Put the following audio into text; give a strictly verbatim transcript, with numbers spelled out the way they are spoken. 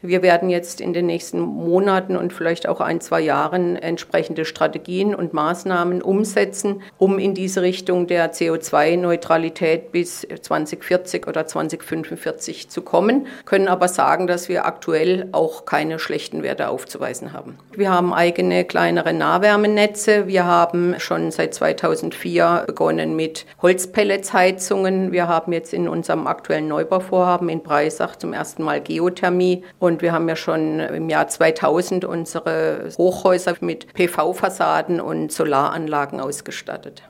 Wir werden jetzt in den nächsten Monaten und vielleicht auch ein, zwei Jahren entsprechende Strategien und Maßnahmen umsetzen, um in diese Richtung der C O zwei Neutralität bis zwanzig vierzig oder zwanzig fünfundvierzig zu kommen, können aber sagen, dass wir aktuell auch keine schlechten Werte aufzuweisen haben. Wir haben eigene kleinere Nahwärmenetze. Wir haben schon seit zweitausendvier begonnen mit Holzpelletsheizungen. Wir haben jetzt in unserem aktuellen Neubauvorhaben in Breisach zum ersten Mal Geothermie. Und wir haben ja schon im Jahr zweitausend unsere Hochhäuser mit P V-Fassaden und Solaranlagen ausgestattet.